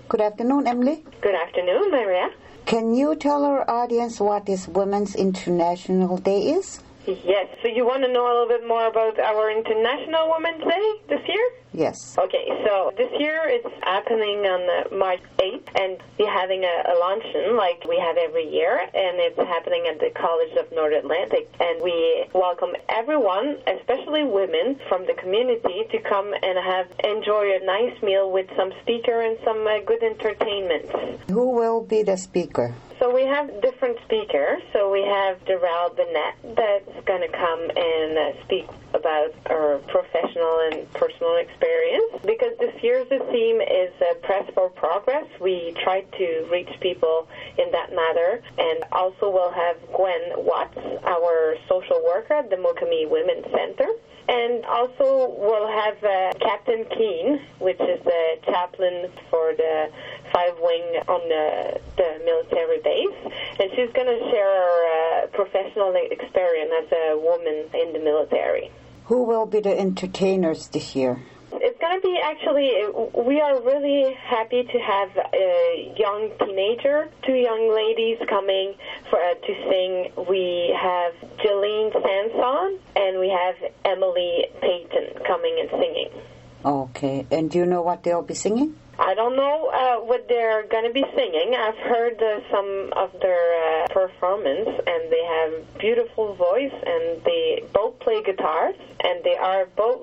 Good afternoon, Emily. Good afternoon, Maria. Can you tell our audience what this Women's International Day is? Yes, so you want to know a little bit more about our International Women's Day this year? Yes. Okay, so this year it's happening on March 8th, and we're having a luncheon like we have every year, and it's happening at the College of North Atlantic. And we welcome everyone, especially women from the community, to come and enjoy a nice meal with some speaker and some good entertainment. Who will be the speaker? So we have different speakers. So we have Darrell Bennett that's going to come and speak about our professional and personal experience. Because this year's theme is Press for Progress. We try to reach people in that matter. And also we'll have Gwen Watts, our social worker at the Mokami Women's Center. And also we'll have Captain Keane, which is the chaplain for the 5 Wing on the military base. And she's going to share her professional experience as a woman in the military. Who will be the entertainers this year? It's going to be we are really happy to have a young teenager, 2 young ladies coming to sing. We have Jillian Sanson and we have Emily Payton coming and singing. Okay, and do you know what they'll be singing? I don't know what they're going to be singing. I've heard some of their performance, and they have beautiful voice, and they both play guitars, and they are both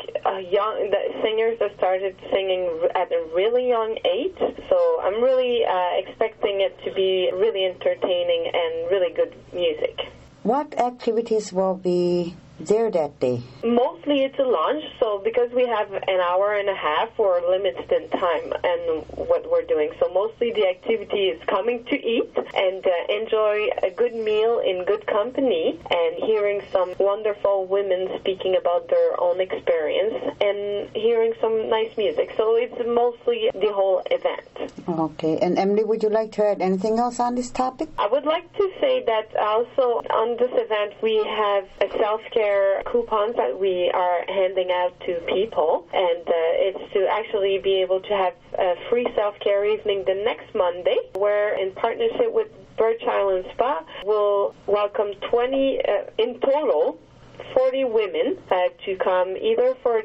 young singers that started singing at a really young age. So I'm really expecting it to be really entertaining and really good music. What activities will be there that day? Mostly it's a lunch, so because we have an hour and a half, we're limited in time and what we're doing. So mostly the activity is coming to eat and enjoy a good meal in good company and hearing some wonderful women speaking about their own experience and hearing some nice music. So it's mostly the whole event. Okay, and Emily, would you like to add anything else on this topic? I would like to say that also on this event we have a self-care coupons that we are handing out to people, and it's to actually be able to have a free self-care evening the next Monday, where in partnership with Birch Island Spa, we'll welcome 20 in total 40 women to come either for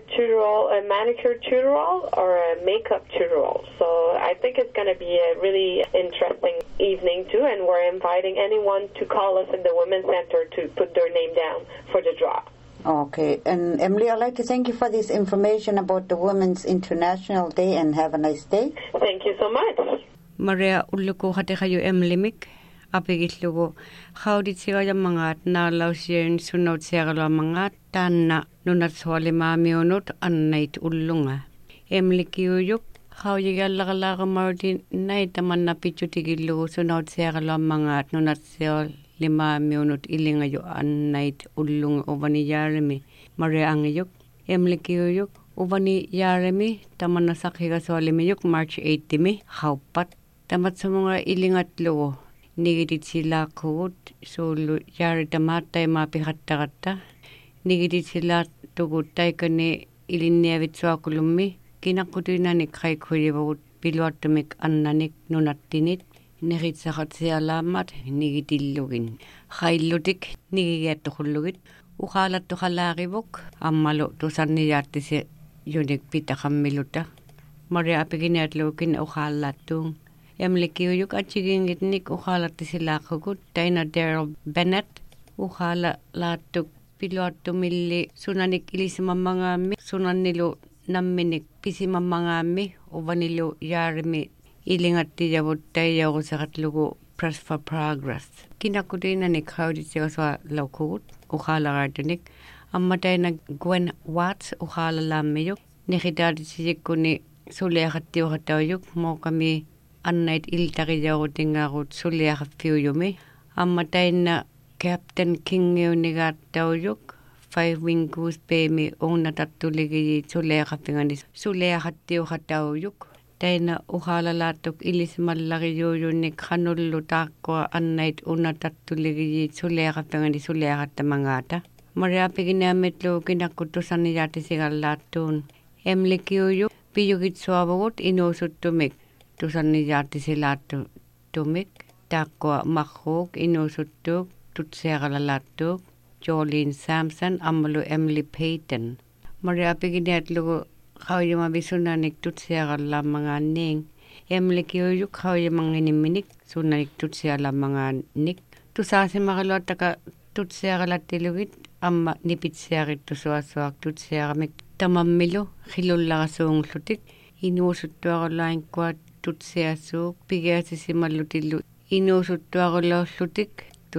a manicure tutorial or a makeup tutorial. So I think it's going to be a really interesting evening too, and we're inviting anyone to call us in the Women's Center to put their name down for the draw. Okay, and Emily, I'd like to thank you for this information about the Women's International Day, and have a nice day. Thank you so much. Maria ulluku hate kayo Emily Mick. Apigitlugo howdit siya mga na lausyen sunod siya mga tanna nunat swali mamionot annait ullunga Emily kiyuyuk how yigallakalaga martin night man na pichutigillugo sunod siya mga nunat siya lima mionot ilinga yo annait ullunga ovani Yaremi Maria angiyuk Emily kiyuyuk ovani Yaremi taman na sakhiga swali miyuk March 8 mi hawpat tamat sa mga ilingat lugo Nigidit sila kut solo yari tamatay mapihatta nigidit sila tugutay kani ilinevit swakulumi kinakutina ni kay kuliwut pilotomik annanik nunatinit nigit sakat siya lamat nigidillugin khailutik nigigetukhulugit ukhalat tukhalakibok ammalo tusaniyati se yunik pitakammiluta Maria apiginatlukin ukhalattung Emily kiyuyuk at sigingit nik ukhalati sila kagut taina Darrell Bennett ukhala latuk piloto milli sunanik ilisimamangami sunanilo namminik pisimamangami uvanilo Yaremi ilingat tiyabut tayaw sa katlugo Press for Progress kinakudina nik hawdit siya sa laukugut ukhala gardanik ammatay na Gwen Watts ukhala lamiyuk nikidadit siya kuni suliakatiyo katayuk mo kami annait iltaqiyagutingaarut suliaqaffiuyumi ammatayna Captain King-iunigaаттaujuk 5 Wing Goose Pemi ungnatattuligii suliaqattiuqataujuk taina uqalalaatuk ilismallariuyunnik qanullu taaqqua annait unnatattuligii suliaqaffingani mariapiginamitlu kinakkutusaniyaatisigallaattuun Emily kiyujuk piyugitsuavugut inuusuttumik tusanni jaatisilaattu tumik, taakkoa mahruuk inusuttuuk, tutseeralalattuuk, Jolene Sampson, ammalu Emily Payton. Maria apiginiat lugu kaujama visunanik tutseeralamangaanning. Emily kiuyuk kaujamanginiminnik sunanik tutseeralamangaannik. Tusaasimakalua tutseeralattilugit amma nipitseerittusuasuaq tutseeramik tamammilu khilullarasuunglutik inuusuttuarulainkuat tutseasuuk pigiasisimallutillu inuusuttuarulorlutik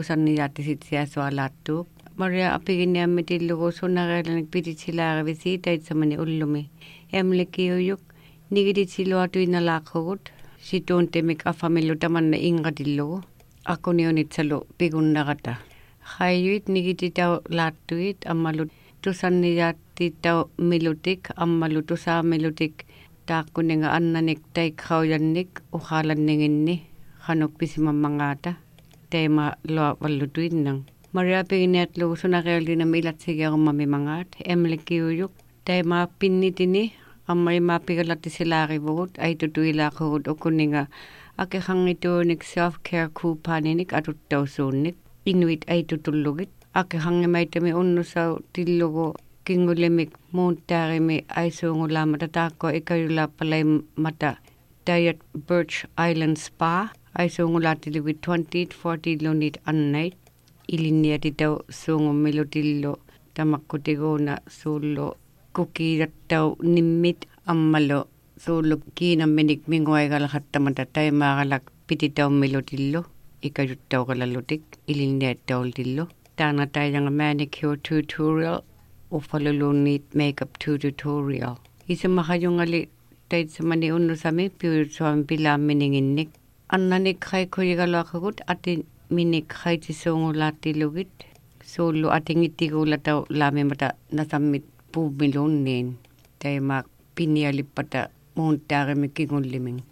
tusanniyaattisitiasualaattuuk Maria apiginiammitillugu sunareelanik pititilaarivisi taitsamani ullumi Emily kiuyuk nigititiluatuinalaaqqugut situuntemik affamillu tamanna ingatillugu akuniunitsalu pigunnarata Khayuit nigititau laattuit ammalu tusanniyattitau milutik ammalu tusaamilutik taakkuninga annanik taikhaujannik ukhalanninginni khanuk pisimammangaata teema loa vallutuinnang Maria piginiatlu sunareelina ilatsigerummami mangaat Emily kiuyuk teema pinnitini amma ima pigalatisilaarivugut aitutuilaaqugut ukuninga akehangituunik self-care kuupaninik atuttausuunnik Inuit aitutullugit akehangemaitami unnusau tillugu kingulimik muuntaarimi aisuungulaamata taakko ikayulappalai mata Diet Birch Island Spa aisuungulaatilugit 2040 lunit annait iliniatitau suungummilutillu tamakkutiguuna suullu kukiirattau nimmit ammalu suullu kiinamminik minguaigalaqattamata taimaagalak pititaumilutillu ikayuttauqalalutik iliniattaultillu taanatayanga manicure tutorial ufalulunit makeup tutorial isamahajungali taitsamani unnusami piurutsuami pilaammininginnik annanik khaikuyigaluaqagut ati minik khaitisuungulaattilugit suullu atingitiguulatau laamimata nasammit puumilunniin taimaaq pinialippata muuntaarimi kingulliming